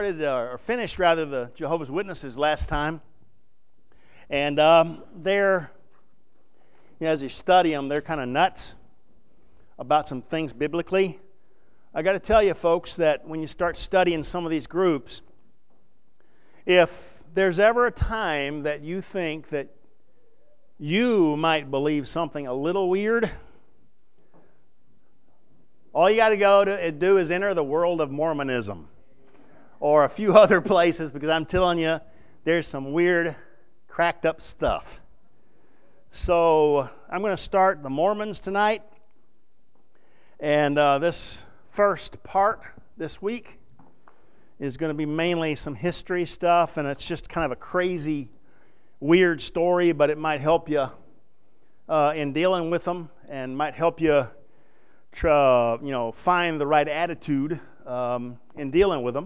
Finished rather the Jehovah's Witnesses last time, and they're, as you study them, they're kind of nuts about some things biblically. I got to tell you, folks, that when you start studying some of these groups, if there's ever a time that you think that you might believe something a little weird, all you got to do is enter the world of Mormonism or a few other places, because I'm telling you, there's some weird, cracked up stuff. So I'm going to start the Mormons tonight, and this first part this week is going to be mainly some history stuff, and it's just kind of a crazy, weird story, but it might help you in dealing with them, and might help you find the right attitude in dealing with them.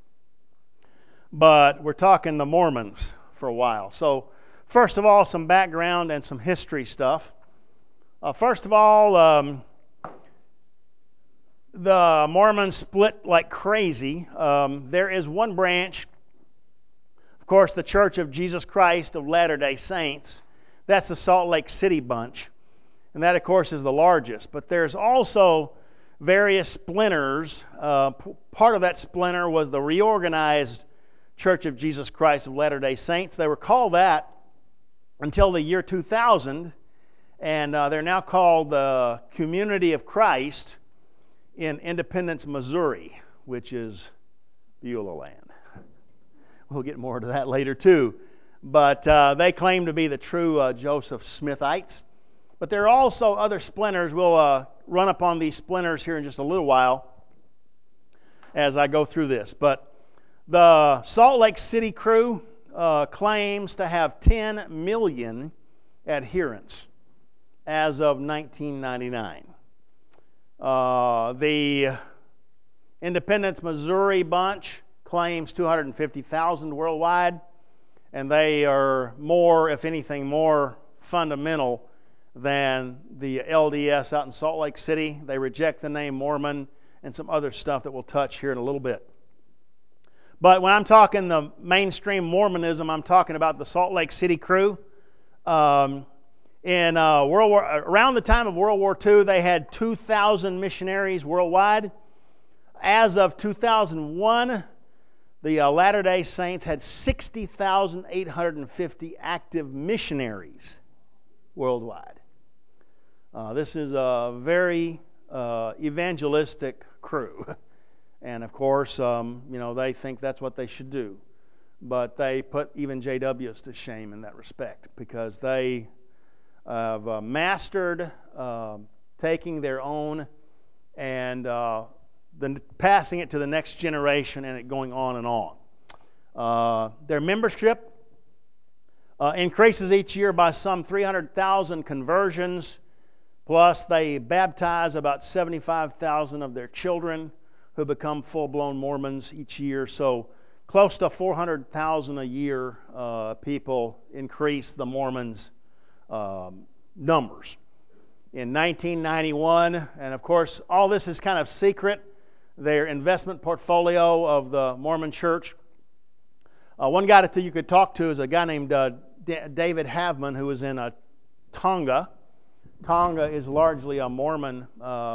But we're talking the Mormons for a while. So first of all, some background and some history stuff. First of all, the Mormons split like crazy. There is one branch, of course, the Church of Jesus Christ of Latter-day Saints. That's the Salt Lake City bunch. And that, of course, is the largest. But there's also various splinters. Part of that splinter was the reorganized Church of Jesus Christ of Latter-day Saints. They were called that until the year 2000, and they're now called the Community of Christ in Independence, Missouri, which is Beulah land. We'll get more to that later too. But they claim to be the true Joseph Smithites. But there are also other splinters. We'll run up on these splinters here in just a little while as I go through this. But the Salt Lake City crew claims to have 10 million adherents as of 1999. The Independence, Missouri bunch claims 250,000 worldwide, and they are more, if anything, more fundamental than the LDS out in Salt Lake City. They reject the name Mormon and some other stuff that we'll touch here in a little bit. But when I'm talking the mainstream Mormonism, I'm talking about the Salt Lake City crew. Around the time of World War II, they had 2,000 missionaries worldwide. As of 2001, the Latter-day Saints had 60,850 active missionaries worldwide. This is a very evangelistic crew. And of course, they think that's what they should do. But they put even JWs to shame in that respect, because they have mastered taking their own and then passing it to the next generation, and it going on and on. Their membership increases each year by some 300,000 conversions, plus they baptize about 75,000 of their children who become full-blown Mormons each year. So close to 400,000 a year people increase the Mormons' numbers. In 1991, and of course all this is kind of secret, their investment portfolio of the Mormon Church. One guy that you could talk to is a guy named David Havman, who is in Tonga. Tonga is largely a Mormon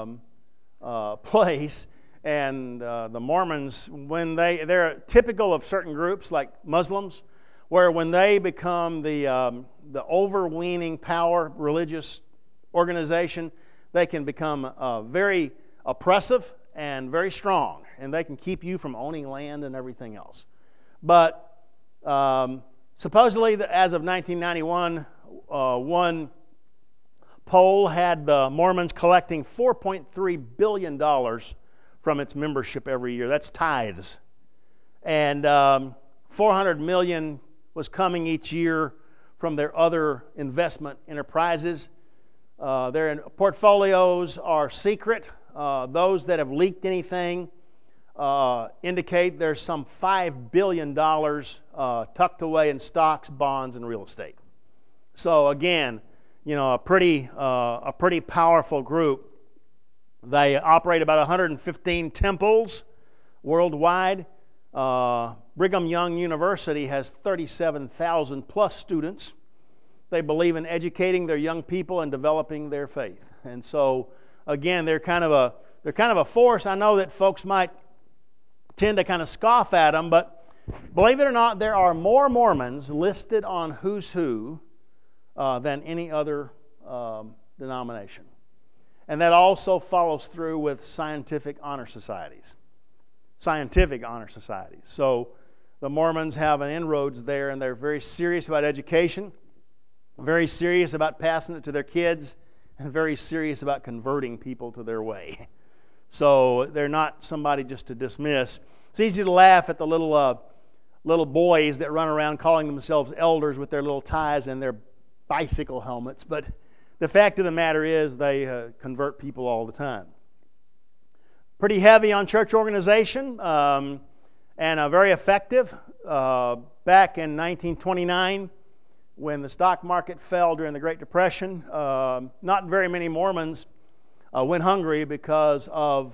place. And the Mormons, when they're typical of certain groups like Muslims, where when they become the overweening power religious organization, they can become very oppressive and very strong, and they can keep you from owning land and everything else. But supposedly, as of 1991, one poll had the Mormons collecting $4.3 billion from its membership every year. That's tithes. And 400 million was coming each year from their other investment enterprises. Their portfolios are secret. Those that have leaked anything indicate there's some $5 billion tucked away in stocks, bonds, and real estate. So again, a pretty powerful group. They operate about 115 temples worldwide. Brigham Young University has 37,000 plus students. They believe in educating their young people and developing their faith. And so, again, they're kind of a force. I know that folks might tend to kind of scoff at them, but believe it or not, there are more Mormons listed on Who's Who than any other denomination. And that also follows through with scientific honor societies. Scientific honor societies. So the Mormons have an inroads there, and they're very serious about education, very serious about passing it to their kids, and very serious about converting people to their way. So they're not somebody just to dismiss. It's easy to laugh at the little boys that run around calling themselves elders with their little ties and their bicycle helmets, but the fact of the matter is they convert people all the time. Pretty heavy on church organization and very effective. Back in 1929, when the stock market fell during the Great Depression, not very many Mormons went hungry because of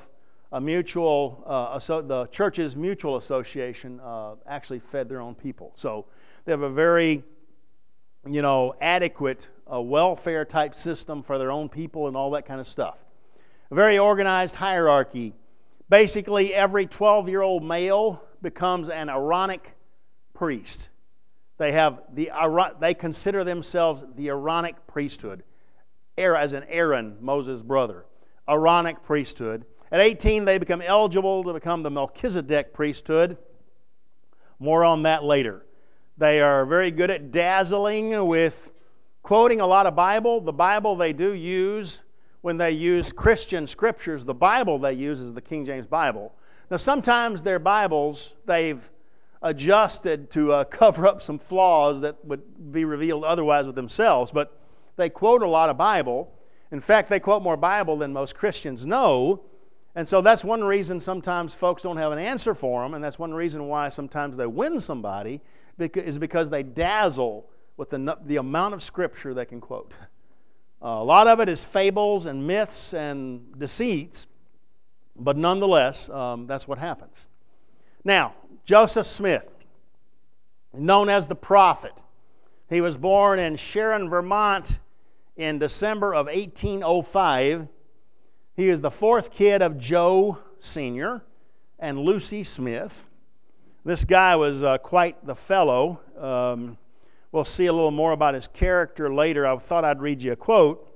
the church's mutual association actually fed their own people. So they have a very, adequate welfare type system for their own people and all that kind of stuff. A very organized hierarchy. Basically, every 12-year-old male becomes an Aaronic priest. They consider themselves the Aaronic priesthood, as in Aaron, Moses' brother. Aaronic priesthood. At 18, they become eligible to become the Melchizedek priesthood. More on that later. They are very good at dazzling with quoting a lot of Bible. The Bible they do use, when they use Christian scriptures, the Bible they use is the King James Bible. Now, sometimes their Bibles, they've adjusted to cover up some flaws that would be revealed otherwise with themselves, but they quote a lot of Bible. In fact, they quote more Bible than most Christians know. And so that's one reason sometimes folks don't have an answer for them, and that's one reason why sometimes they win somebody, is because they dazzle with the amount of Scripture they can quote. A lot of it is fables and myths and deceits, but nonetheless, that's what happens. Now, Joseph Smith, known as the prophet. He was born in Sharon, Vermont in December of 1805. He is the fourth kid of Joe Sr. and Lucy Smith. This guy was quite the fellow. We'll see a little more about his character later. I thought I'd read you a quote.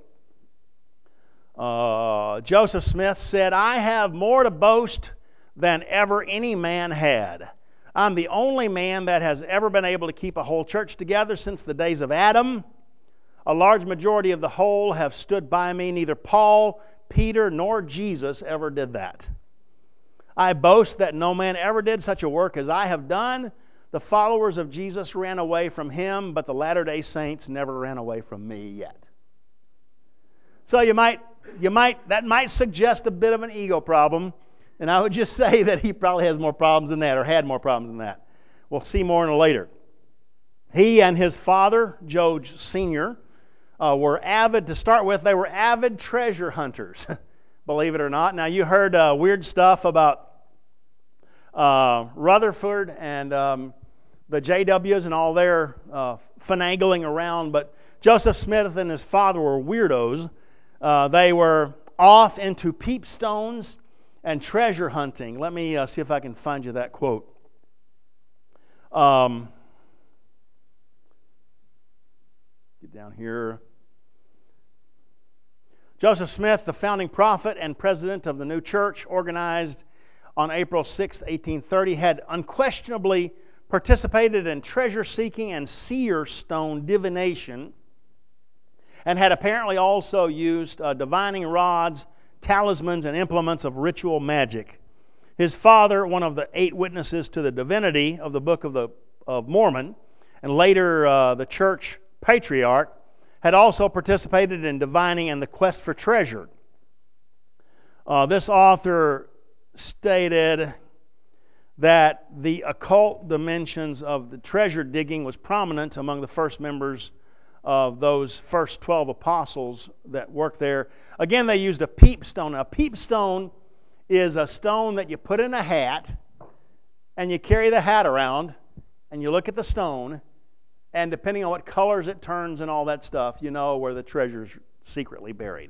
Joseph Smith said, "I have more to boast than ever any man had. I'm the only man that has ever been able to keep a whole church together since the days of Adam. A large majority of the whole have stood by me. Neither Paul, Peter, nor Jesus ever did that. I boast that no man ever did such a work as I have done. The followers of Jesus ran away from him, but the Latter-day Saints never ran away from me yet." So that might suggest a bit of an ego problem, and I would just say that he probably has more problems than that, or had more problems than that. We'll see more in a later. He and his father, Joe Sr., were avid, to start with, they were avid treasure hunters, believe it or not. Now, you heard weird stuff about Rutherford and the JWs and all their finagling around, but Joseph Smith and his father were weirdos. They were off into peepstones and treasure hunting. Let me see if I can find you that quote. Get down here. Joseph Smith, the founding prophet and president of the new church, organized on April 6, 1830, had unquestionably participated in treasure-seeking and seer stone divination, and had apparently also used divining rods, talismans, and implements of ritual magic. His father, one of the 8 witnesses to the divinity of the Book of Mormon, and later the church patriarch, had also participated in divining and the quest for treasure. This author stated that the occult dimensions of the treasure digging was prominent among the first members of those first 12 apostles that worked there. Again, they used a peepstone. A peepstone is a stone that you put in a hat, and you carry the hat around, and you look at the stone, and depending on what colors it turns and all that stuff, you know where the treasure's secretly buried.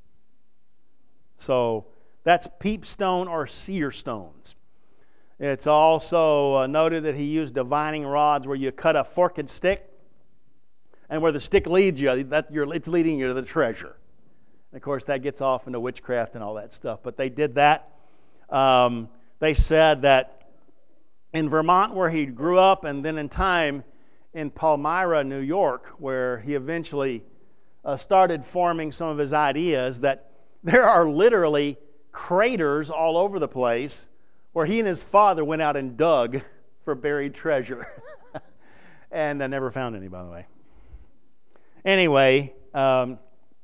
So that's peep stone or seer stones. It's also noted that he used divining rods where you cut a forked stick, and where the stick leads you, it's leading you to the treasure. And of course, that gets off into witchcraft and all that stuff. But they did that. They said that in Vermont, where he grew up, and then in time in Palmyra, New York, where he eventually started forming some of his ideas, that there are literally craters all over the place where he and his father went out and dug for buried treasure. And I never found any, by the way. Anyway, I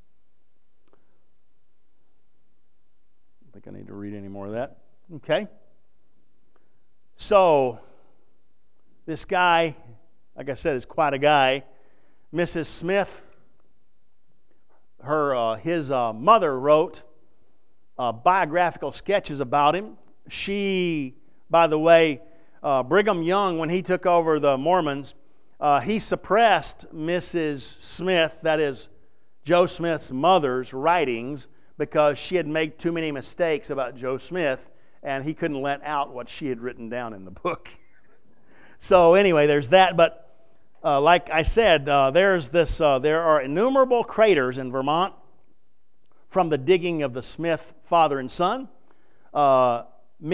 think I need to read any more of that. Okay. So, this guy, like I said, is quite a guy. Mrs. Smith, his mother wrote biographical sketches about him. She, by the way, Brigham Young, when he took over the Mormons, he suppressed Mrs. Smith, that is Joe Smith's mother's writings, because she had made too many mistakes about Joe Smith, and he couldn't let out what she had written down in the book. So anyway, there's that. But like I said, there are innumerable craters in Vermont from the digging of the Smith father and son. Mom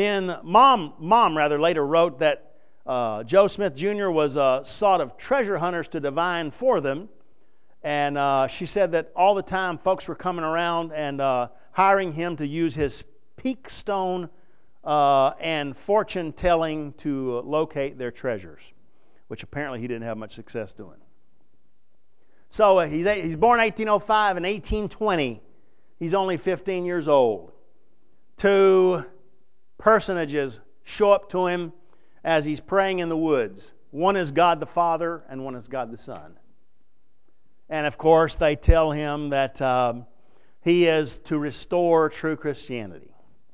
later wrote that Joe Smith Jr. was sought of treasure hunters to divine for them. And she said that all the time folks were coming around and hiring him to use his peak stone and fortune telling to locate their treasures, which apparently he didn't have much success doing. So he's born 1805 and 1820. He's only 15 years old. Two personages show up to him as he's praying in the woods. One is God the Father and one is God the Son. And of course, they tell him that he is to restore true Christianity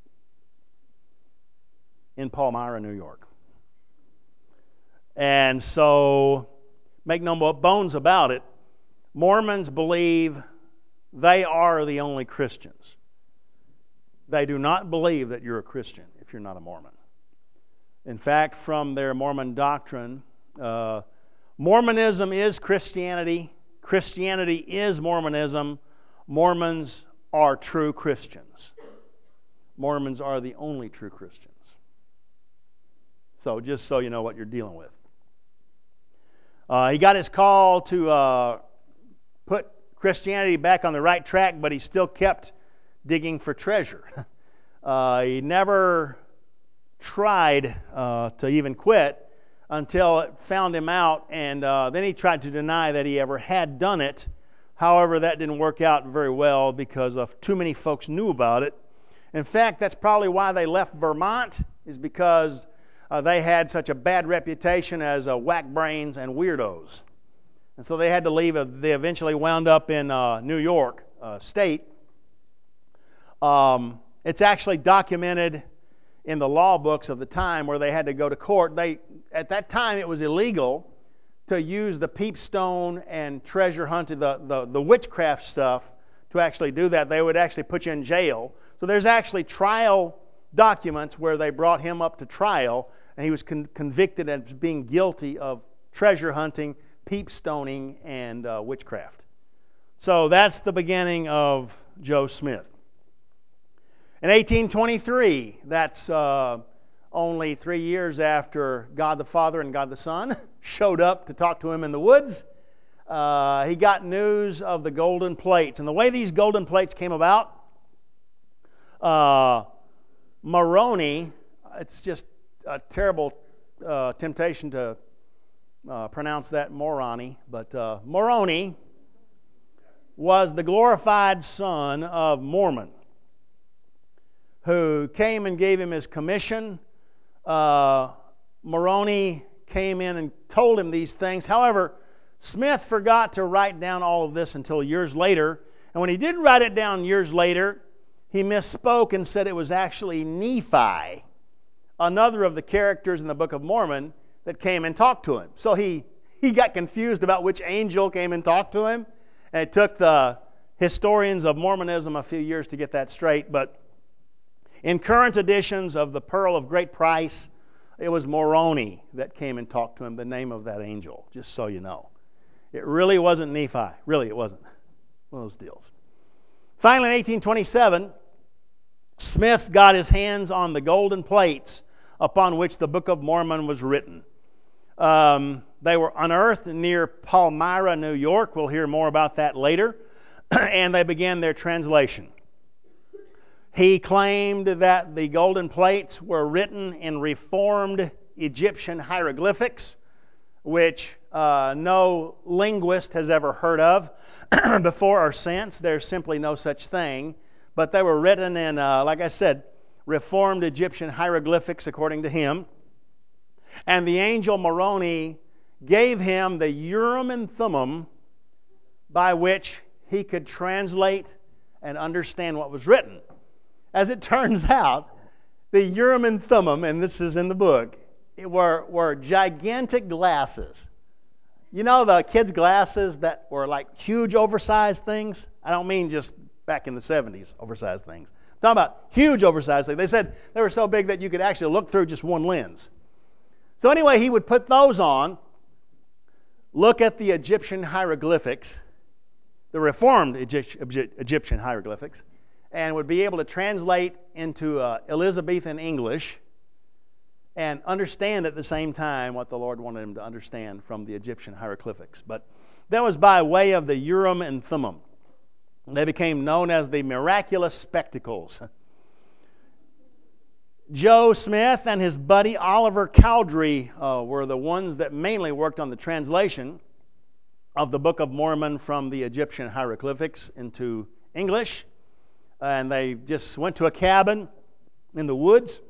in Palmyra, New York. And so, make no bones about it, Mormons believe they are the only Christians. They do not believe that you're a Christian if you're not a Mormon. In fact, from their Mormon doctrine, Mormonism is Christianity. Christianity is Mormonism. Mormons are true Christians. Mormons are the only true Christians. So just so you know what you're dealing with. He got his call to put Christianity back on the right track, but he still kept digging for treasure. He never tried to even quit until it found him out, and then he tried to deny that he ever had done it. However, that didn't work out very well because too many folks knew about it. In fact, that's probably why they left Vermont, is because they had such a bad reputation as whack brains and weirdos. And so they had to leave. They eventually wound up in New York State. It's actually documented in the law books of the time where they had to go to court. At that time, it was illegal to use the peepstone and treasure hunting, the witchcraft stuff, to actually do that. They would actually put you in jail. So there's actually trial documents where they brought him up to trial, and he was convicted as being guilty of treasure hunting, peepstoning, and witchcraft. So that's the beginning of Joe Smith. In 1823, that's only 3 years after God the Father and God the Son showed up to talk to him in the woods, he got news of the golden plates. And the way these golden plates came about, Moroni, it's just a terrible temptation to pronounce that Moroni, but Moroni was the glorified son of Mormon, who came and gave him his commission. Moroni came in and told him these things. However, Smith forgot to write down all of this until years later. And when he did write it down years later, he misspoke and said it was actually Nephi, another of the characters in the Book of Mormon that came and talked to him. So he got confused about which angel came and talked to him, and it took the historians of Mormonism a few years to get that straight. But in current editions of the Pearl of Great Price, it was Moroni that came and talked to him, the name of that angel, just so you know. It really wasn't Nephi. Really, it wasn't. One of those deals. Finally, in 1827, Smith got his hands on the golden plates upon which the Book of Mormon was written. They were unearthed near Palmyra, New York. We'll hear more about that later. And they began their translation. He claimed that the golden plates were written in reformed Egyptian hieroglyphics, which no linguist has ever heard of before or since. There's simply no such thing. But they were written in, like I said, reformed Egyptian hieroglyphics according to him. And the angel Moroni gave him the Urim and Thummim by which he could translate and understand what was written. As it turns out, the Urim and Thummim, and this is in the book, were gigantic glasses. You know the kids' glasses that were like huge oversized things? I don't mean just back in the 70s oversized things. I'm talking about huge oversized things. They said they were so big that you could actually look through just one lens. So anyway, he would put those on, look at the Egyptian hieroglyphics, the reformed Egyptian hieroglyphics, and would be able to translate into Elizabethan English and understand at the same time what the Lord wanted him to understand from the Egyptian hieroglyphics. But that was by way of the Urim and Thummim. They became known as the miraculous spectacles. Joe Smith and his buddy Oliver Cowdery were the ones that mainly worked on the translation of the Book of Mormon from the Egyptian hieroglyphics into English. And they just went to a cabin in the woods,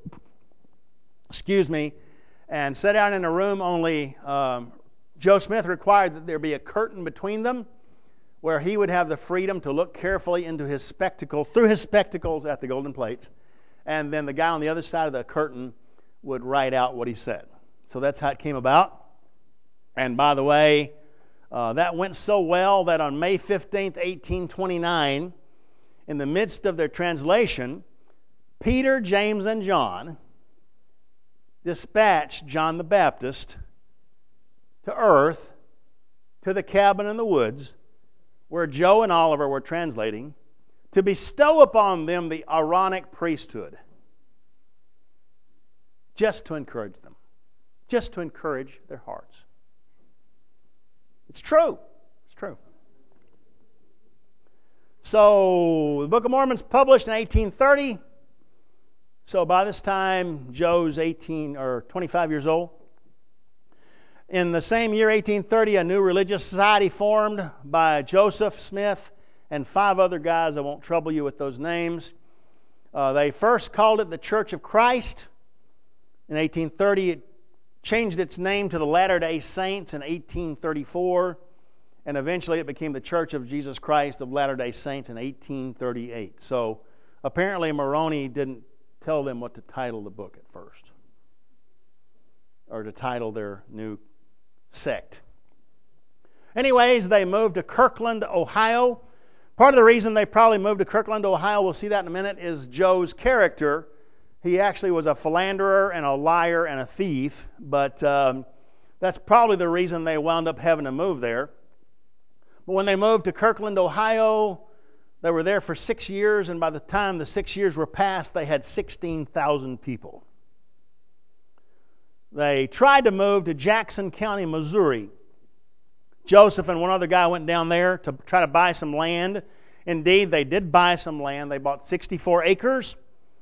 and sat down in a room. Only Joe Smith required that there be a curtain between them where he would have the freedom to look carefully into his spectacles, through his spectacles at the golden plates, and then the guy on the other side of the curtain would write out what he said. So that's how it came about. And by the way, that went so well that on May 15th, 1829, in the midst of their translation, Peter, James, and John dispatched John the Baptist to earth, to the cabin in the woods, where Joe and Oliver were translating, to bestow upon them the Aaronic priesthood. Just to encourage them. Just to encourage their hearts. It's true. It's true. So, the Book of Mormon's published in 1830. So by this time, Joe's 25 years old. In the same year, 1830, a new religious society formed by Joseph Smith and 5 other guys. I won't trouble you with those names. They first called it the Church of Christ. In 1830, it changed its name to the Latter-day Saints in 1834. And eventually it became the Church of Jesus Christ of Latter-day Saints in 1838. So apparently Moroni didn't tell them what to title the book at first, or to title their new sect. Anyways, they moved to Kirkland, Ohio. Part of the reason they probably moved to Kirkland, Ohio, we'll see that in a minute, is Joe's character. He actually was a philanderer and a liar and a thief, but that's probably the reason they wound up having to move there. But when they moved to Kirkland, Ohio, they were there for 6 years, and by the time the 6 years were passed, they had 16,000 people. They tried to move to Jackson County, Missouri. Joseph and one other guy went down there to try to buy some land. Indeed, they did buy some land. They bought 64 acres.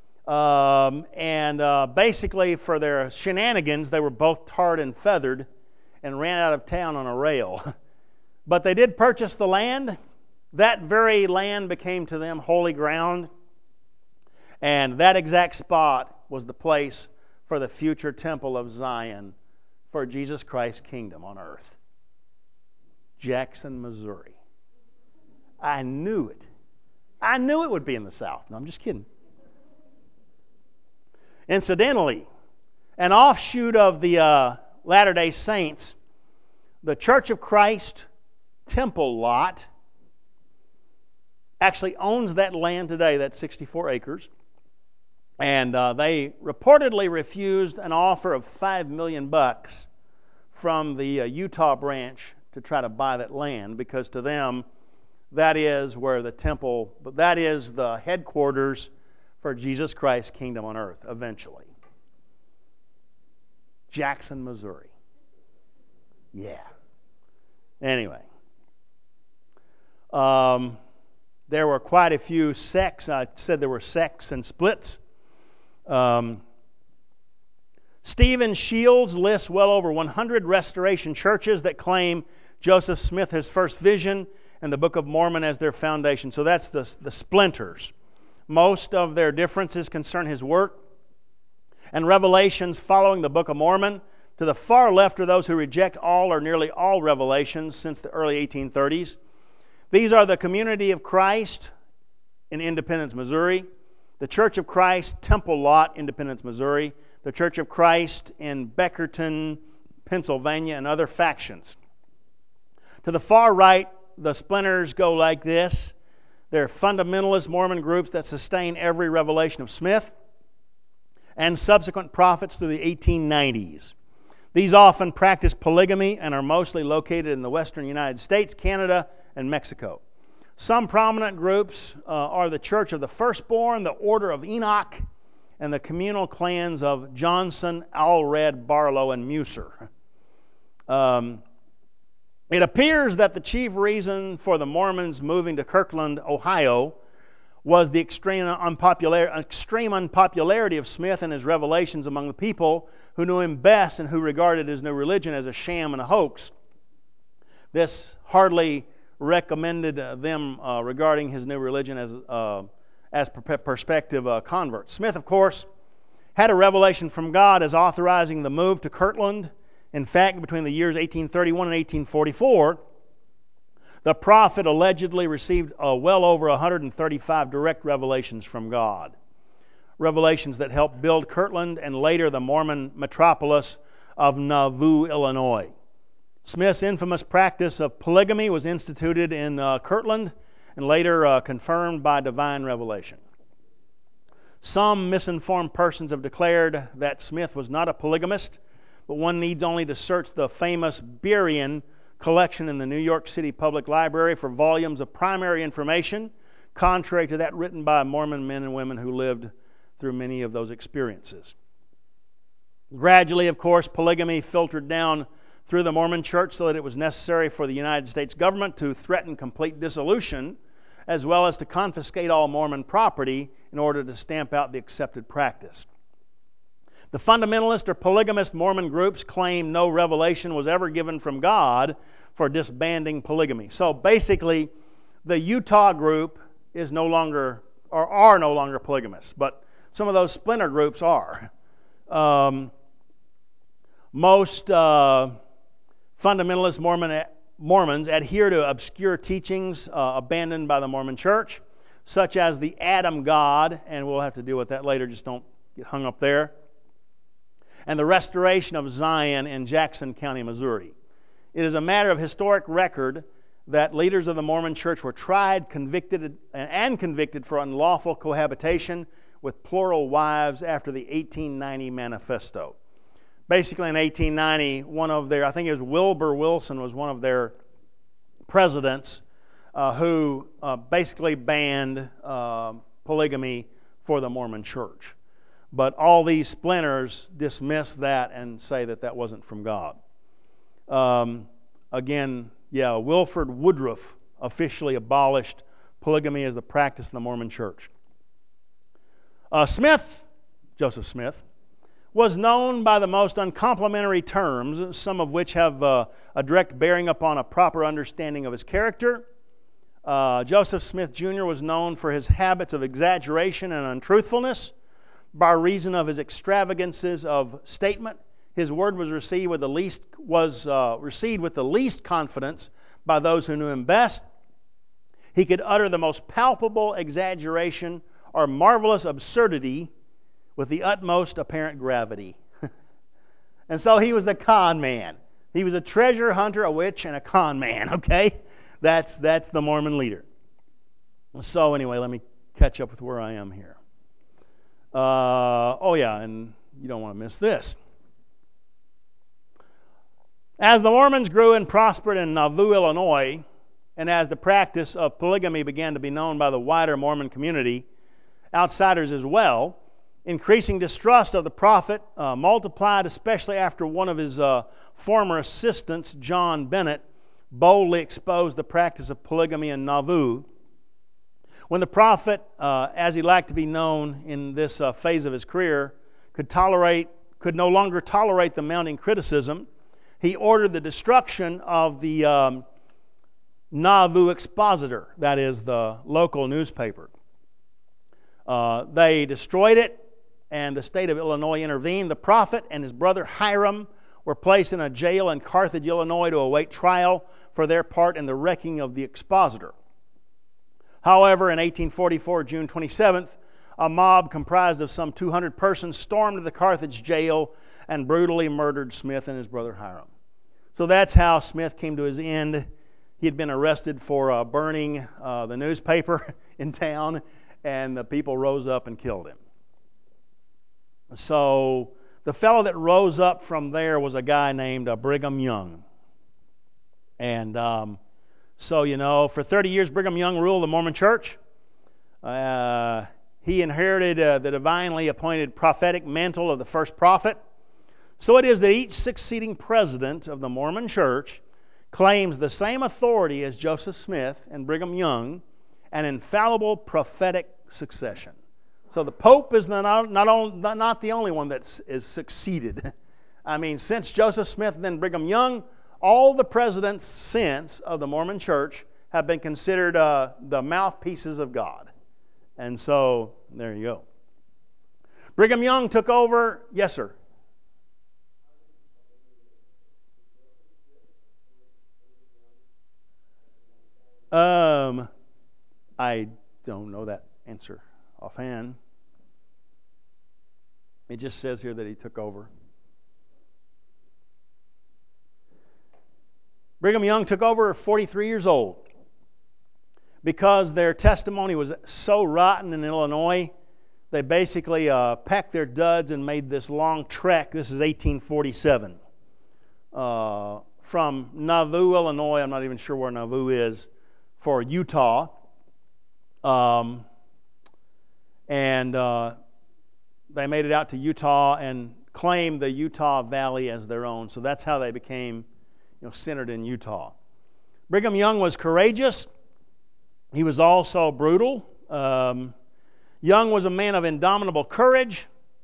Basically, for their shenanigans, they were both tarred and feathered and ran out of town on a rail. But they did purchase the land. That very land became to them holy ground. And that exact spot was the place for the future temple of Zion for Jesus Christ's kingdom on earth. Jackson, Missouri. I knew it. I knew it would be in the South. No, I'm just kidding. Incidentally, An offshoot of the Latter-day Saints, the Church of Christ Temple lot actually owns that land today, that's 64 acres. And they reportedly refused an offer of $5 million from the Utah branch to try to buy that land, because to them, that is where the temple, but that is the headquarters for Jesus Christ's kingdom on earth eventually. Jackson, Missouri. Yeah. Anyway. There were quite a few sects. I said there were sects and splits. Stephen Shields lists well over 100 restoration churches that claim Joseph Smith, his first vision, and the Book of Mormon as their foundation. So that's the splinters. Most of their differences concern his work and revelations following the Book of Mormon. To the far left are those who reject all or nearly all revelations since the early 1830s. These are the Community of Christ in Independence, Missouri, the Church of Christ Temple Lot, Independence, Missouri, the Church of Christ in Beckerton, Pennsylvania, and other factions. To the far right, the splinters go like this. They're fundamentalist Mormon groups that sustain every revelation of Smith and subsequent prophets through the 1890s. These often practice polygamy and are mostly located in the western United States, Canada, and Mexico. Some prominent groups are the Church of the Firstborn, the Order of Enoch, and the communal clans of Johnson, Allred, Barlow, and Musser. It appears that the chief reason for the Mormons moving to Kirkland, Ohio, was the extreme unpopularity of Smith and his revelations among the people who knew him best and who regarded his new religion as a sham and a hoax. This hardly recommended them regarding his new religion as prospective converts. Smith, of course, had a revelation from God as authorizing the move to Kirtland. In fact, between the years 1831 and 1844, the prophet allegedly received well over 135 direct revelations from God. Revelations that helped build Kirtland and later the Mormon metropolis of Nauvoo, Illinois. Smith's infamous practice of polygamy was instituted in Kirtland and later confirmed by divine revelation. Some misinformed persons have declared that Smith was not a polygamist, but one needs only to search the famous Berean collection in the New York City Public Library for volumes of primary information, contrary to that written by Mormon men and women who lived through many of those experiences. Gradually, of course, polygamy filtered down through the Mormon Church so that it was necessary for the United States government to threaten complete dissolution, as well as to confiscate all Mormon property in order to stamp out the accepted practice. The fundamentalist or polygamist Mormon groups claim no revelation was ever given from God for disbanding polygamy. So basically, the Utah group is no longer, or are no longer polygamists, but some of those splinter groups are. Most fundamentalist Mormons adhere to obscure teachings abandoned by the Mormon Church, such as the Adam God, and we'll have to deal with that later, just don't get hung up there, and the restoration of Zion in Jackson County, Missouri. It is a matter of historic record that leaders of the Mormon Church were tried, convicted for unlawful cohabitation with plural wives after the 1890 Manifesto. Basically, in 1890, one of their, I think it was Wilbur Wilson, was one of their presidents who basically banned polygamy for the Mormon Church. But all these splinters dismiss that and say that that wasn't from God. Wilford Woodruff officially abolished polygamy as the practice in the Mormon Church. Joseph Smith, was known by the most uncomplimentary terms, some of which have a direct bearing upon a proper understanding of his character. Joseph Smith Jr. was known for his habits of exaggeration and untruthfulness. By reason of his extravagances of statement, his word was received with the least confidence by those who knew him best. He could utter the most palpable exaggeration or marvelous absurdity with the utmost apparent gravity. And so he was a con man. He was a treasure hunter, a witch, and a con man, okay? That's the Mormon leader. So anyway, let me catch up with where I am here. And you don't want to miss this. As the Mormons grew and prospered in Nauvoo, Illinois, and as the practice of polygamy began to be known by the wider Mormon community, outsiders as well, increasing distrust of the prophet multiplied, especially after one of his former assistants, John Bennett, boldly exposed the practice of polygamy in Nauvoo. When the prophet, as he liked to be known in this phase of his career, could no longer tolerate the mounting criticism, he ordered the destruction of the Nauvoo Expositor, that is the local newspaper. They destroyed it, and the state of Illinois intervened. The prophet and his brother Hiram were placed in a jail in Carthage, Illinois, to await trial for their part in the wrecking of the Expositor. However, in 1844, June 27th, a mob comprised of some 200 persons stormed the Carthage jail and brutally murdered Smith and his brother Hiram. So that's how Smith came to his end. He had been arrested for burning the newspaper in town, and the people rose up and killed him. So the fellow that rose up from there was a guy named Brigham Young. And for 30 years, Brigham Young ruled the Mormon Church. He inherited the divinely appointed prophetic mantle of the first prophet. So it is that each succeeding president of the Mormon Church claims the same authority as Joseph Smith and Brigham Young, an infallible prophetic succession. So the Pope is not the only one that is succeeded. I mean, since Joseph Smith and then Brigham Young, all the presidents since of the Mormon Church have been considered the mouthpieces of God. And so, there you go. Brigham Young took over. Yes, sir. I don't know that answer offhand. It just says here that he took over. Brigham Young took over at 43 years old. Because their testimony was so rotten in Illinois, they basically packed their duds and made this long trek. This is 1847. From Nauvoo, Illinois, I'm not even sure where Nauvoo is, for Utah. They made it out to Utah and claimed the Utah Valley as their own. So that's how they became centered in Utah. Brigham Young was courageous. He was also brutal. Young was a man of indomitable courage,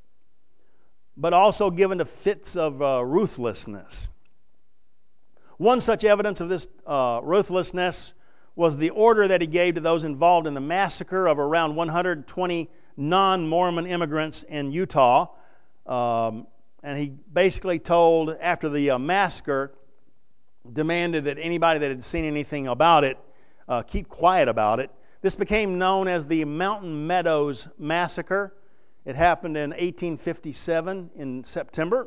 but also given to fits of ruthlessness. One such evidence of this ruthlessness was the order that he gave to those involved in the massacre of around 120 non-Mormon immigrants in Utah. And he basically told, after the massacre, demanded that anybody that had seen anything about it keep quiet about it. This became known as the Mountain Meadows Massacre. It happened in 1857 in September.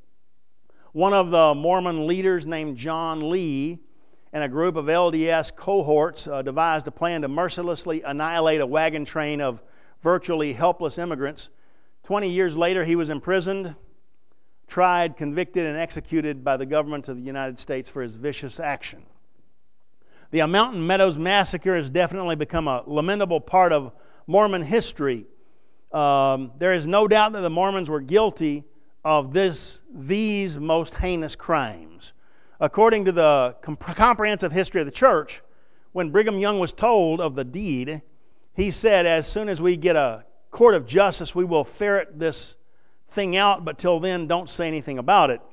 One of the Mormon leaders named John Lee and a group of LDS cohorts devised a plan to mercilessly annihilate a wagon train of virtually helpless immigrants. 20 years later, he was imprisoned, tried, convicted, and executed by the government of the United States for his vicious action. The Mountain Meadows Massacre has definitely become a lamentable part of Mormon history. There is no doubt that the Mormons were guilty of these most heinous crimes. According to the comprehensive history of the church, when Brigham Young was told of the deed, he said, as soon as we get a court of justice, we will ferret this thing out, but till then, don't say anything about it.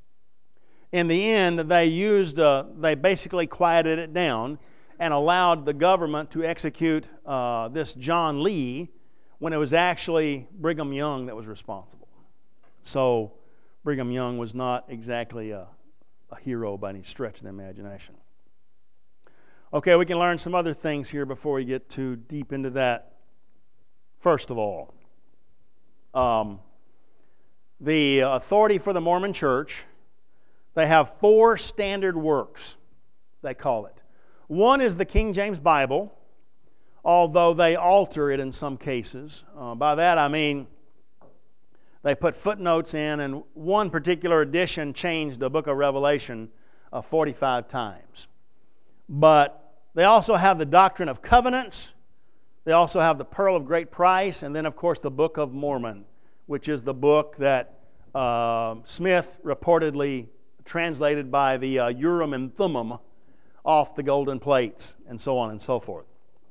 In the end, they basically quieted it down and allowed the government to execute this John Lee when it was actually Brigham Young that was responsible. So Brigham Young was not exactly a hero by any stretch of the imagination. Okay, we can learn some other things here before we get too deep into that. First of all, the authority for the Mormon Church, they have 4 standard works, they call it. One is the King James Bible, although they alter it in some cases. By that I mean they put footnotes in, and one particular edition changed the book of Revelation 45 times. But they also have the Doctrine of Covenants. They also have the Pearl of Great Price, and then, of course, the Book of Mormon, which is the book that Smith reportedly translated by the Urim and Thummim off the golden plates, and so on and so forth.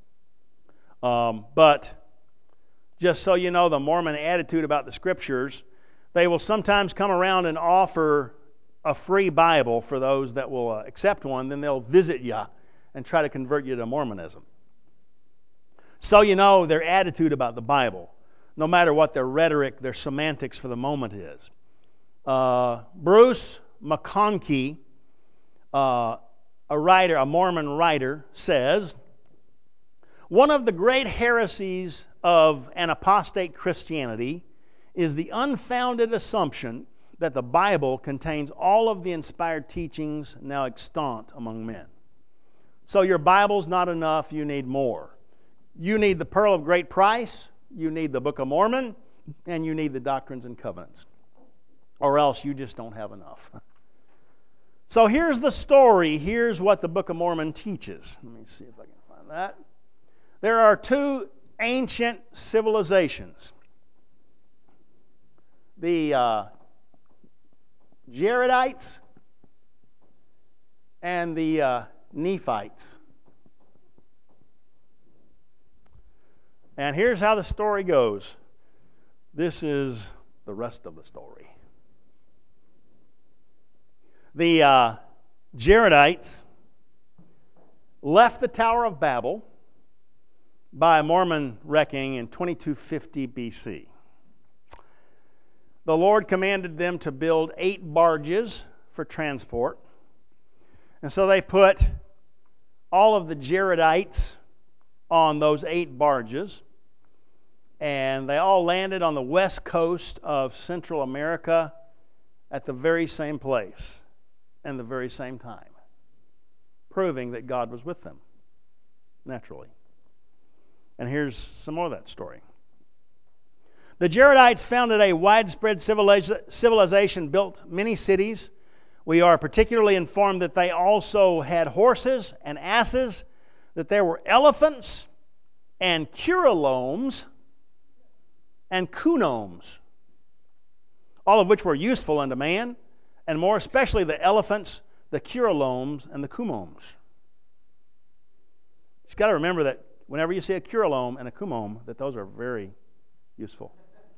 But just so you know, the Mormon attitude about the Scriptures, they will sometimes come around and offer a free Bible for those that will accept one. Then they'll visit you and try to convert you to Mormonism. So you know their attitude about the Bible, no matter what their rhetoric, their semantics for the moment is. Bruce McConkie, a Mormon writer, says, "One of the great heresies of an apostate Christianity is the unfounded assumption that the Bible contains all of the inspired teachings now extant among men. So your Bible's not enough, you need more. You need the Pearl of Great Price, you need the Book of Mormon, and you need the Doctrines and Covenants. Or else you just don't have enough." So here's the story. Here's what the Book of Mormon teaches. Let me see if I can find that. There are 2 ancient civilizations. The Jaredites and the Nephites. And here's how the story goes. This is the rest of the story. The Jaredites left the Tower of Babel by Mormon reckoning in 2250 BC. The Lord commanded them to build 8 barges for transport. And so they put all of the Jaredites on those 8 barges, and they all landed on the west coast of Central America at the very same place and the very same time, proving that God was with them, naturally. And here's some more of that story. The Jaredites founded a widespread civilization, built many cities. We are particularly informed that they also had horses and asses, that there were elephants and curolomes and kunomes, all of which were useful unto man, and more especially the elephants, the curolomes, and the kumomes. You've got to remember that whenever you see a curolome and a kumome, that those are very useful.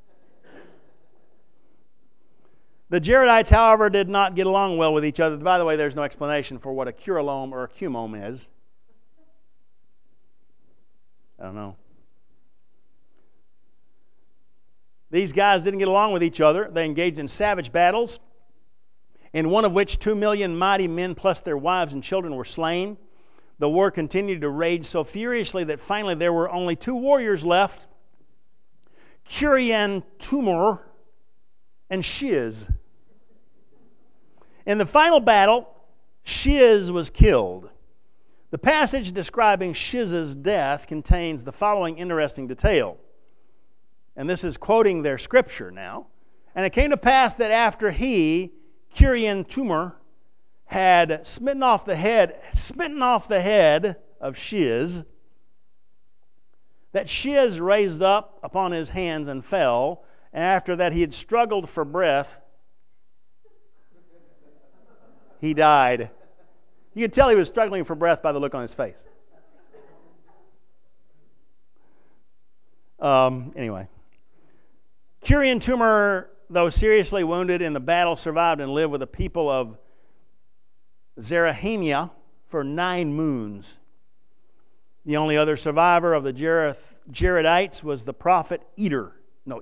The Jaredites, however, did not get along well with each other. By the way, there's no explanation for what a curolome or a kumome is. I don't know. These guys didn't get along with each other. They engaged in savage battles, in one of which 2 million mighty men plus their wives and children were slain. The war continued to rage so furiously that finally there were only 2 warriors left, Curian Tumor and Shiz. In the final battle, Shiz was killed. The passage describing Shiz's death contains the following interesting detail. And this is quoting their scripture now. "And it came to pass that after he, Curian Tumor, had smitten off the head of Shiz, that Shiz raised up upon his hands and fell, and after that he had struggled for breath, he died." You could tell he was struggling for breath by the look on his face. Anyway. Curian Tumor, though seriously wounded in the battle, survived and lived with the people of Zarahemia for 9 moons. The only other survivor of the Jaredites was the prophet Ether,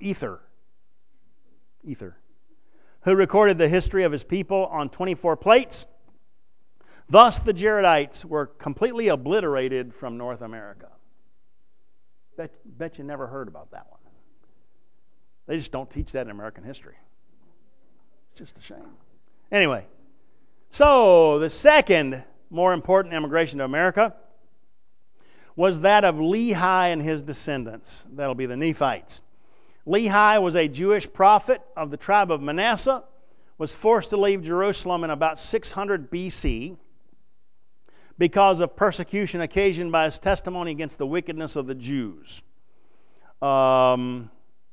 who recorded the history of his people on 24 plates. Thus, the Jaredites were completely obliterated from North America. Bet you never heard about that one. They just don't teach that in American history. It's just a shame. Anyway, so the second more important immigration to America was that of Lehi and his descendants. That'll be the Nephites. Lehi was a Jewish prophet of the tribe of Manasseh, was forced to leave Jerusalem in about 600 BC because of persecution occasioned by his testimony against the wickedness of the Jews. Bottom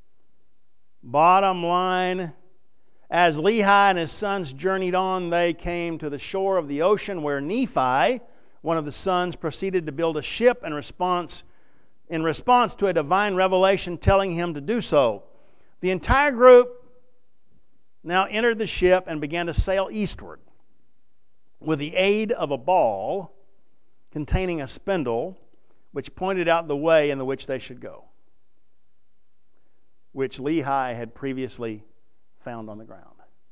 line, as Lehi and his sons journeyed on, they came to the shore of the ocean where Nephi, one of the sons, proceeded to build a ship in response to a divine revelation telling him to do so. The entire group now entered the ship and began to sail eastward with the aid of a ball containing a spindle which pointed out the way in which they should go, which Lehi had previously found on the ground.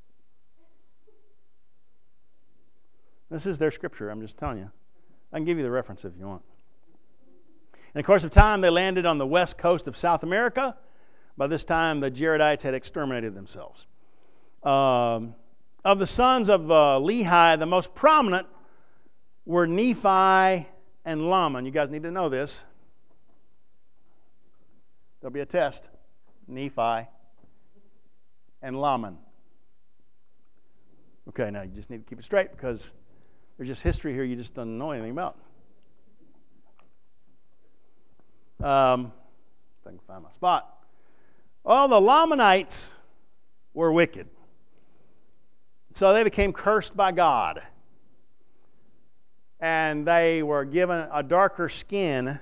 This is their scripture, I'm just telling you. I can give you the reference if you want. In the course of time, they landed on the west coast of South America. By this time, the Jaredites had exterminated themselves. Of the sons of Lehi, the most prominent were Nephi and Laman. You guys need to know this. There'll be a test. Nephi and Laman. Okay, now you just need to keep it straight because there's just history here you just don't know anything about. If I can find my spot. Well, the Lamanites were wicked. So they became cursed by God. And they were given a darker skin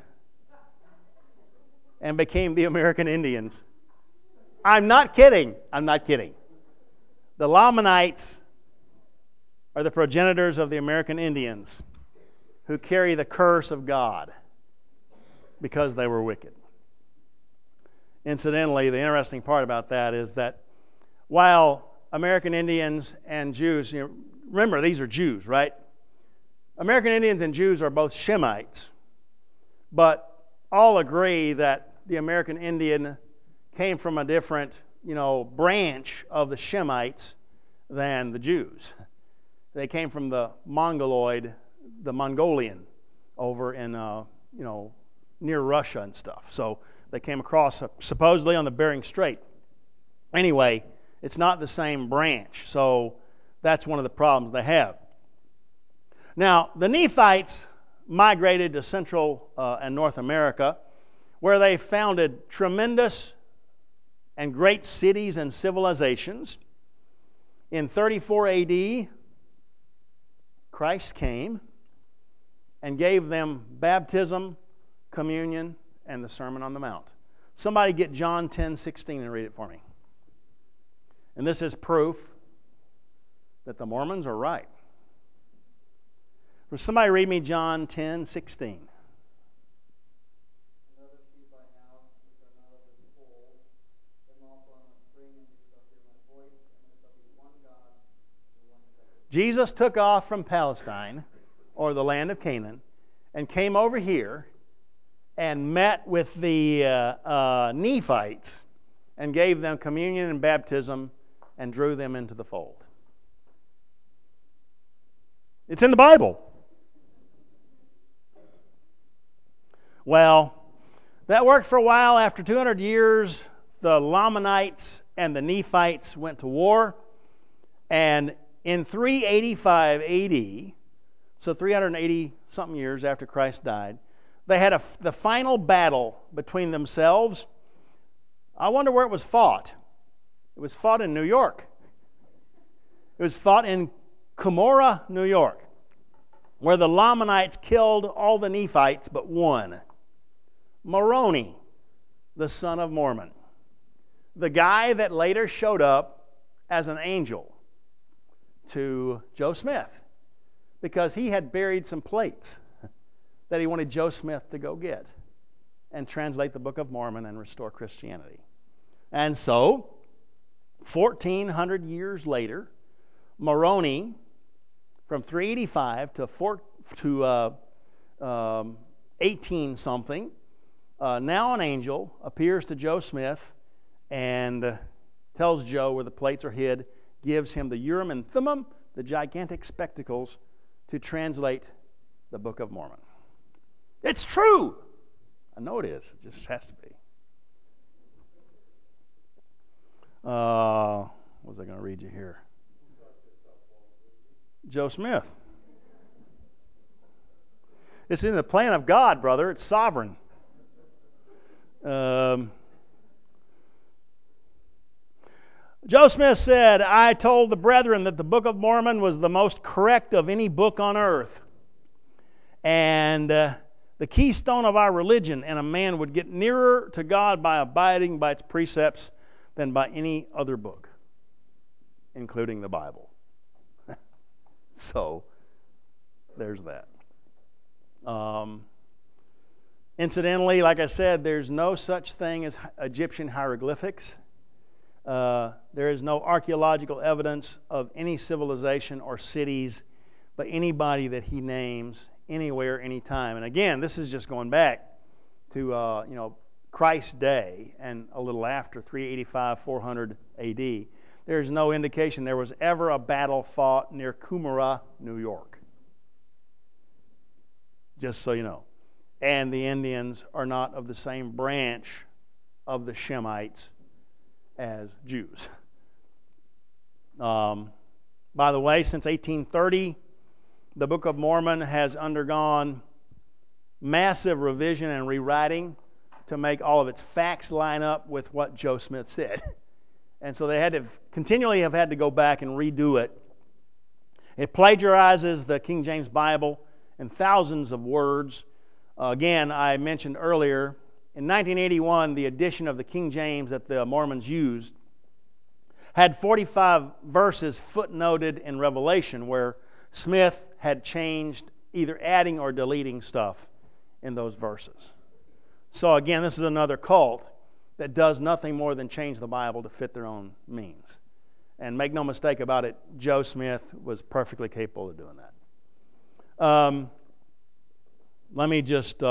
and became the American Indians. I'm not kidding. I'm not kidding. The Lamanites are the progenitors of the American Indians who carry the curse of God because they were wicked. Incidentally, the interesting part about that is that while American Indians and Jews, remember these are Jews, right? American Indians and Jews are both Shemites, but all agree that the American Indian came from a different, branch of the Shemites than the Jews. They came from the Mongolian over in, near Russia and stuff. So they came across supposedly on the Bering Strait. Anyway, it's not the same branch, so that's one of the problems they have. Now, the Nephites migrated to Central and North America, where they founded tremendous and great cities and civilizations. In 34 AD, Christ came and gave them baptism, communion, and the Sermon on the Mount. Somebody get John 10:16 and read it for me. And this is proof that the Mormons are right. Will somebody read me John 10:16? Jesus took off from Palestine, or the land of Canaan, and came over here and met with the Nephites and gave them communion and baptism and drew them into the fold. It's in the Bible. Well, that worked for a while. After 200 years, the Lamanites and the Nephites went to war, and in 385 AD, so 380-something years after Christ died, they had the final battle between themselves. I wonder where it was fought. It was fought in New York. It was fought in Cumorah, New York, where the Lamanites killed all the Nephites but one. Moroni, the son of Mormon. The guy that later showed up as an angel to Joe Smith because he had buried some plates that he wanted Joe Smith to go get and translate the Book of Mormon and restore Christianity. And so, 1,400 years later, Moroni, from 385 to 18-something, now an angel, appears to Joe Smith and tells Joe where the plates are hid. gives him the Urim and Thummim, the gigantic spectacles, to translate the Book of Mormon. It's true! I know it is. It just has to be. What was I going to read you here? Joe Smith. It's in the plan of God, brother. It's sovereign. Joe Smith said, I told the brethren that the Book of Mormon was the most correct of any book on earth, and the keystone of our religion, and a man would get nearer to God by abiding by its precepts than by any other book, including the Bible. So, there's that. Incidentally, like I said, there's no such thing as Egyptian hieroglyphics. There is no archaeological evidence of any civilization or cities by anybody that he names anywhere, anytime. And again, this is just going back to Christ's day and a little after 385, 400 A.D. There's no indication there was ever a battle fought near Coomera, New York. Just so you know. And the Indians are not of the same branch of the Shemites as Jews. By the way, since 1830, the Book of Mormon has undergone massive revision and rewriting to make all of its facts line up with what Joe Smith said. And so they had to continually have had to go back and redo it. It plagiarizes the King James Bible in thousands of words. Again, I mentioned earlier, in 1981, the edition of the King James that the Mormons used had 45 verses footnoted in Revelation where Smith had changed, either adding or deleting stuff in those verses. So again, this is another cult that does nothing more than change the Bible to fit their own means. And make no mistake about it, Joe Smith was perfectly capable of doing that. Let me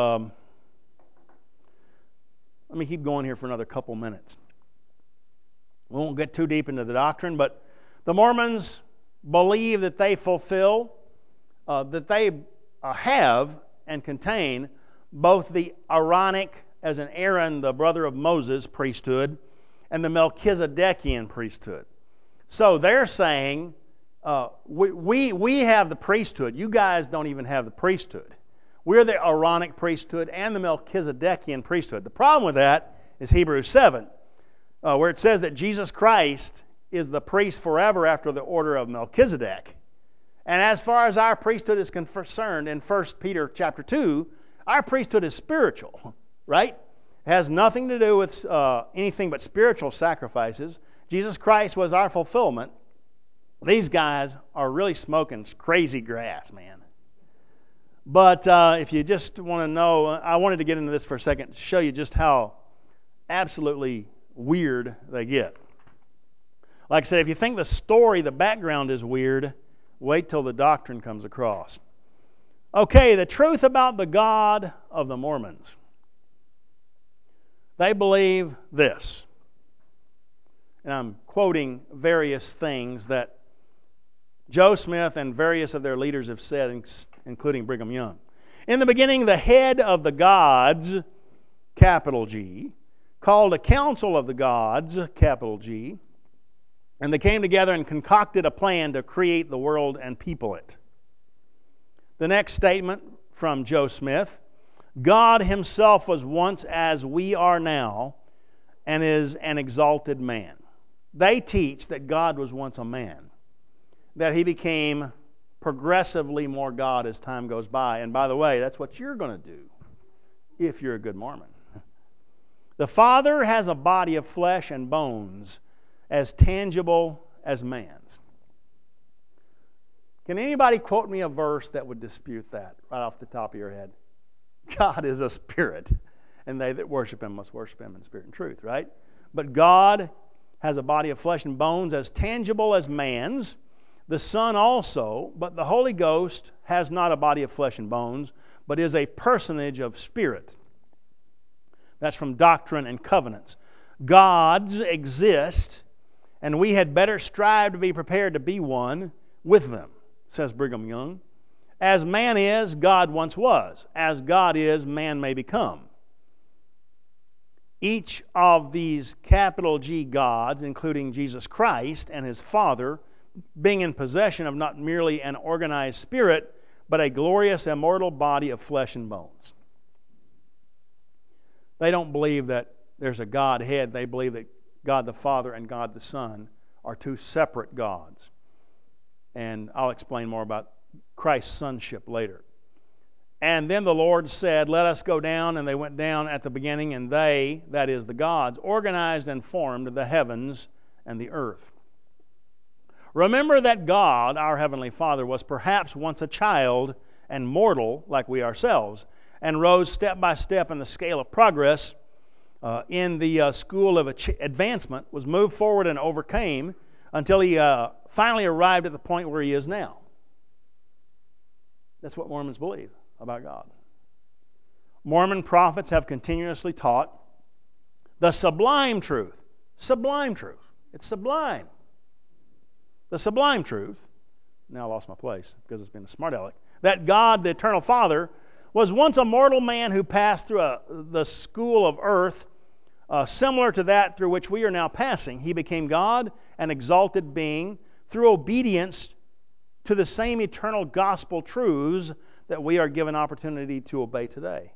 keep going here for another couple minutes. We won't get too deep into the doctrine, but the Mormons believe that they fulfill, that they have and contain both the Aaronic, as in Aaron, the brother of Moses, priesthood, and the Melchizedekian priesthood. So they're saying, we have the priesthood. You guys don't even have the priesthood. We're the Aaronic priesthood and the Melchizedekian priesthood. The problem with that is Hebrews 7, where it says that Jesus Christ is the priest forever after the order of Melchizedek. And as far as our priesthood is concerned, in 1 Peter chapter 2, our priesthood is spiritual, right? It has nothing to do with anything but spiritual sacrifices. Jesus Christ was our fulfillment. These guys are really smoking crazy grass, man. But if you just want to know, I wanted to get into this for a second to show you just how absolutely weird they get. Like I said, if you think the story, the background is weird, wait till the doctrine comes across. Okay, the truth about the God of the Mormons. They believe this. And I'm quoting various things that Joe Smith and various of their leaders have said, including Brigham Young. In the beginning, the head of the gods, capital G, called a council of the gods, capital G, and they came together and concocted a plan to create the world and people it. The next statement from Joe Smith, God himself was once as we are now and is an exalted man. They teach that God was once a man, that he became progressively more God as time goes by. And by the way, that's what you're going to do if you're a good Mormon. The Father has a body of flesh and bones as tangible as man's. Can anybody quote me a verse that would dispute that right off the top of your head? God is a spirit, and they that worship him must worship him in spirit and truth, right? But God has a body of flesh and bones as tangible as man's. The Son also, but the Holy Ghost has not a body of flesh and bones, but is a personage of spirit. That's from Doctrine and Covenants. Gods exist and we had better strive to be prepared to be one with them, says Brigham Young. As man is, God once was. As God is, man may become. Each of these capital G gods, including Jesus Christ and his Father, being in possession of not merely an organized spirit, but a glorious immortal body of flesh and bones. They don't believe that there's a Godhead. They believe that God the Father and God the Son are two separate gods. And I'll explain more about Christ's sonship later. And then the Lord said, let us go down. And they went down at the beginning, and they, that is the gods, organized and formed the heavens and the earth. Remember that God, our Heavenly Father, was perhaps once a child and mortal like we ourselves, and rose step by step in the scale of progress in the school of advancement, was moved forward and overcame until he finally arrived at the point where he is now. That's what Mormons believe about God. Mormon prophets have continuously taught the sublime truth. Sublime truth. It's sublime. The sublime truth, now I lost my place because it's been a smart aleck, that God, the eternal Father, was once a mortal man who passed through the school of earth similar to that through which we are now passing. He became God, an exalted being, through obedience to the same eternal gospel truths that we are given opportunity to obey today.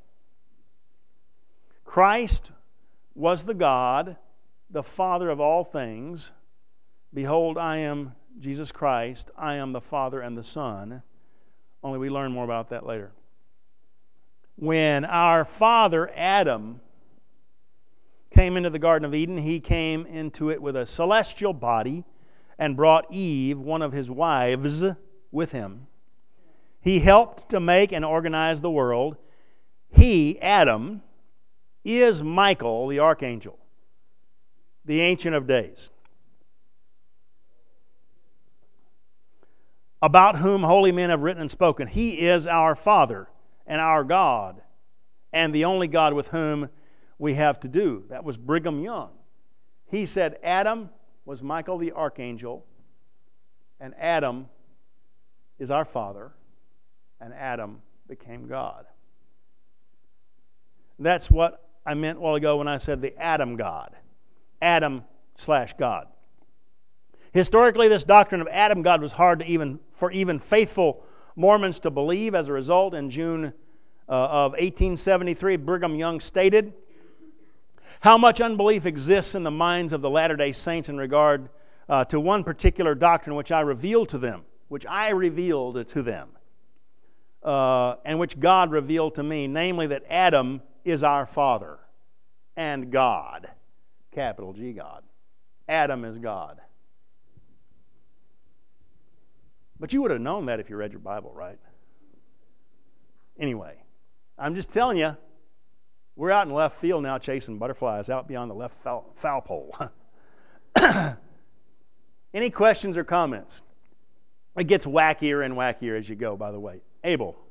Christ was the God, the Father of all things. Behold, I am Jesus Christ. I am the Father and the Son. Only we learn more about that later. When our father Adam came into the Garden of Eden, he came into it with a celestial body and brought Eve, one of his wives, with him. He helped to make and organize the world. He, Adam, is Michael, the archangel, the Ancient of Days, about whom holy men have written and spoken. He is our Father and our God, and the only God with whom we have to do. That was Brigham Young. He said Adam was Michael the archangel, and Adam is our Father, and Adam became God. That's what I meant a while ago when I said the Adam God. Adam/God. Historically, this doctrine of Adam God was hard for even faithful Mormons to believe. As a result, in June of 1873, Brigham Young stated, how much unbelief exists in the minds of the Latter-day Saints in regard to one particular doctrine which I revealed to them, and which God revealed to me, namely that Adam is our Father and God, capital G God. Adam is God. But you would have known that if you read your Bible, right? Anyway, I'm just telling you, we're out in left field now chasing butterflies out beyond the left foul pole. Any questions or comments? It gets wackier and wackier as you go, by the way. Abel.